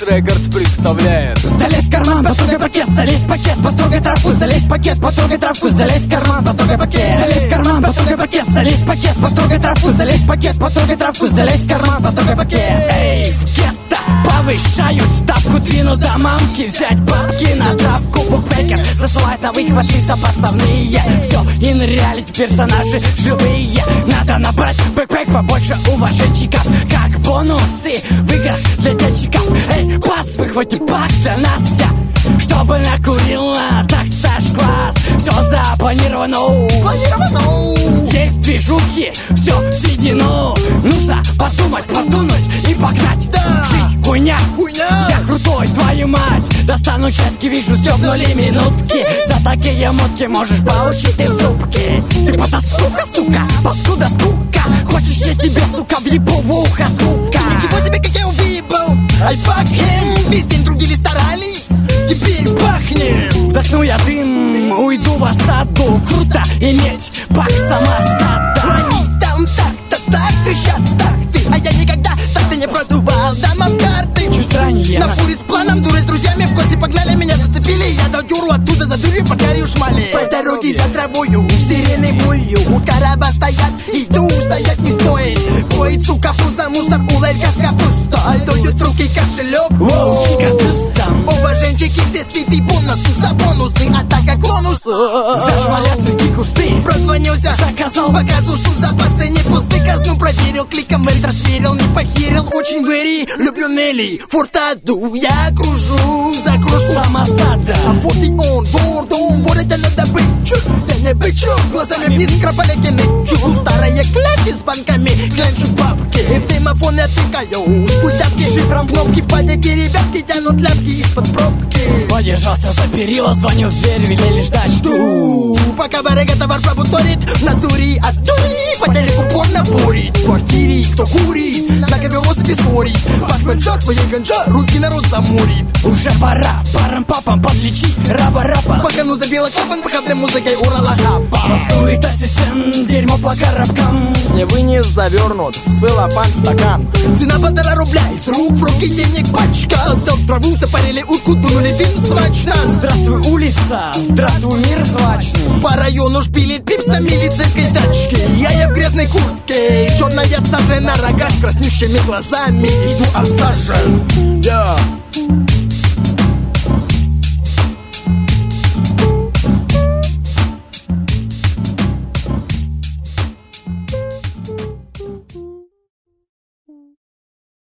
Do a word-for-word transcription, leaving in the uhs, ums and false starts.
Рекордс представляет. Залезь в карман, потрогай пакет, залезь в пакет, потрогай травку, залезь в пакет, потрогай травку, залезь в карман, потрогай пакет, залезь в карман, потрогай пакет, залезь в пакет, потрогай травку, залезь в пакет, потрогай травку, залезь в карман, потрогай пакет. Эй, в гетто повышают ставку, двинут до мамки, взять бабки на травку. Букмекер засылает на выхват лица подставные. Все, ин реалити персонажи живые. Надо набрать бэкпэк побольше уваженчиков, как бонусы в играх для детчиков. Эй, пас, выхвати пак для нас, я, чтобы накурила, так Саш класс. Все запланировано, Спланировано. Есть движухи, все сведено. Нужно подумать, подумать и погнать. Да. Жизнь хуйня, Хуйня. я крутой, твою мать. Достану чашки, вижу, съебнули минутки. За такие мотки можешь получить ты в зубки. Ты потаскуха, сука, паскуда, скука. Хочешь, я тебе, сука, въебу в ухо, сука. Ничего себе, как я увибал. I fuck him. Весь день трудили, старались. Теперь пахнем. Вдохну я дым, уйду в осаду. Круто иметь бак самосада. Они там так-то так трещат, так ты. А я никогда так ты не продувал. Дома в карты. Чуть ранее На фуре с планом, дуры с друзьями в гости погнали, меня зацепили. Я дал дюру оттуда за дверью, покорю шмали. По дороге за травою, сирены вою. У короба стоят, иду, стоять не стоит. Поет, сука, за мусор, улыбка с капустой. Дуют руки, кошелек. Воу, чика с бюстом. Уваженчики все слиты бонусы за бонусы, а так как бонус. Зажмали цветки кусты. Прозвонился, заказал показу су, запасы не пусты. Казну проверил, кликом эльтр сверил, не похерил. Очень вэри, люблю Нелли, фортаду. Я кружу за кружку самосада. а вот и он, вордом, вот это надо быть. Чу, я не бычу, глазами вниз кропалеки нычу. Старые клячи с банками, клянчу бабки. В дымофон я тыкаю, с пультяпки. Шифром кнопки в падике, ребятки тянут ляпки из-под пробки. Подержался за перила, звоню в дверь, велели ждать. Жду, пока барыга товар пробуторит. В натуре от дури, по телеку порно бурит. В квартире кто курит, на ковер себе ссорит. Пахнет жжет своей ганджа, русский народ замурит. Уже пора парам-папам подлечить раба-раба. Пока ну забила клапан, пока для музыкой урала хапа. Сует ассистент, дерьмо по коробкам. Не вынес завернут в целлофан стакан. Цена полтора рубля, из рук в руки денег пачка. Все в траву, запарили утку, дунули дым смачно. Здравствуй, улица, здравствуй, мир злачный. По району шпилит пипс на милицейской тачке. Я я в грязной куртке, черная цапля на рогах, краснющими глазами иду обсажен. Yeah.